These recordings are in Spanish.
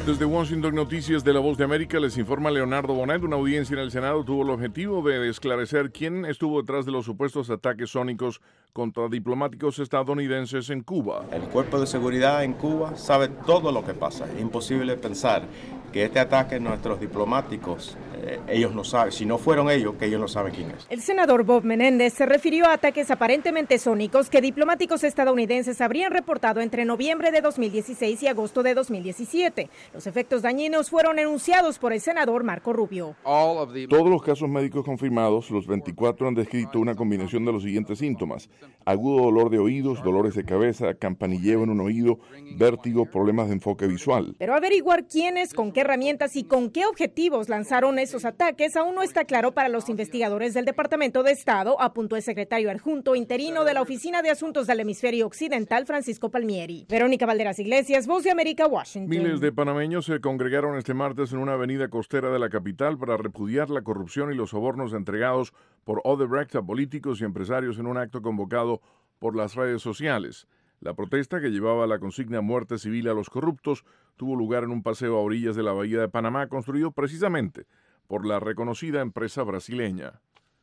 Desde Washington, Noticias de La Voz de América, les informa Leonardo Bonet. Una audiencia en el Senado tuvo el objetivo de esclarecer quién estuvo detrás de los supuestos ataques sónicos contra diplomáticos estadounidenses en Cuba. El cuerpo de seguridad en Cuba sabe todo lo que pasa. Es imposible pensar que este ataque a nuestros diplomáticos, ellos no saben, si no fueron ellos, que ellos no saben quién es. El senador Bob Menéndez se refirió a ataques aparentemente sónicos que diplomáticos estadounidenses habrían reportado entre noviembre de 2016 y agosto de 2017. Los efectos dañinos fueron enunciados por el senador Marco Rubio. Todos los casos médicos confirmados, los 24 han descrito una combinación de los siguientes síntomas: agudo dolor de oídos, dolores de cabeza, campanilleo en un oído, vértigo, problemas de enfoque visual. Pero averiguar quiénes, con qué herramientas y con qué objetivos lanzaron esos ataques aún no está claro para los investigadores del Departamento de Estado, apuntó el secretario adjunto interino de la Oficina de Asuntos del Hemisferio Occidental, Francisco Palmieri. Verónica Valderas Iglesias, Voz de América, Washington. Miles de panameños se congregaron este martes en una avenida costera de la capital para repudiar la corrupción y los sobornos entregados por Odebrecht a políticos y empresarios en un acto convocado por las redes sociales. La protesta, que llevaba la consigna "Muerte civil a los corruptos", tuvo lugar en un paseo a orillas de la Bahía de Panamá, construido precisamente por la reconocida empresa brasileña.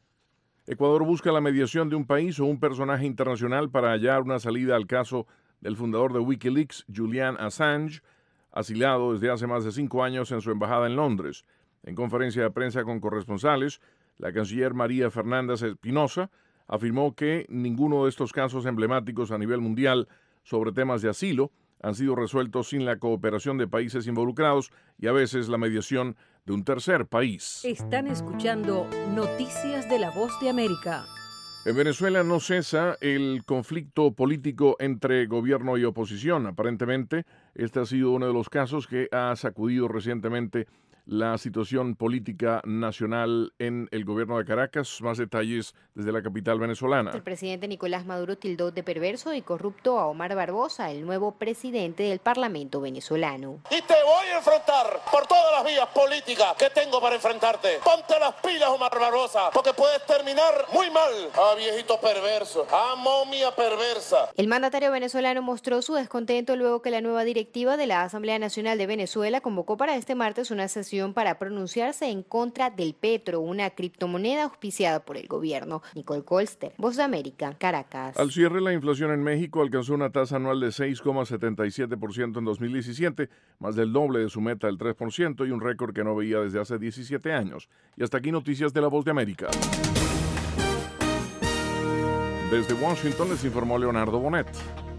Ecuador busca la mediación de un país o un personaje internacional para hallar una salida al caso del fundador de Wikileaks, Julian Assange, asilado desde hace más de 5 años en su embajada en Londres. En conferencia de prensa con corresponsales, la canciller María Fernández Espinosa afirmó que ninguno de estos casos emblemáticos a nivel mundial sobre temas de asilo han sido resueltos sin la cooperación de países involucrados y a veces la mediación de un tercer país. Están escuchando Noticias de La Voz de América. En Venezuela no cesa el conflicto político entre gobierno y oposición. Aparentemente, este ha sido uno de los casos que ha sacudido recientemente la situación política nacional en el gobierno de Caracas. Más detalles desde la capital venezolana. El presidente Nicolás Maduro tildó de perverso y corrupto a Omar Barbosa, el nuevo presidente del Parlamento venezolano. Y te voy a enfrentar por todas las vías políticas que tengo para enfrentarte. Ponte las pilas, Omar Barbosa, porque puedes terminar muy mal. Ah, viejito perverso, momia perversa. El mandatario venezolano mostró su descontento luego que la nueva directiva de la Asamblea Nacional de Venezuela convocó para este martes una sesión para pronunciarse en contra del petro, una criptomoneda auspiciada por el gobierno. Nicole Colster, Voz de América, Caracas. Al cierre, la inflación en México alcanzó una tasa anual de 6,77% en 2017, más del doble de su meta del 3% y un récord que no veía desde hace 17 años. Y hasta aquí Noticias de La Voz de América. Desde Washington les informó Leonardo Bonet.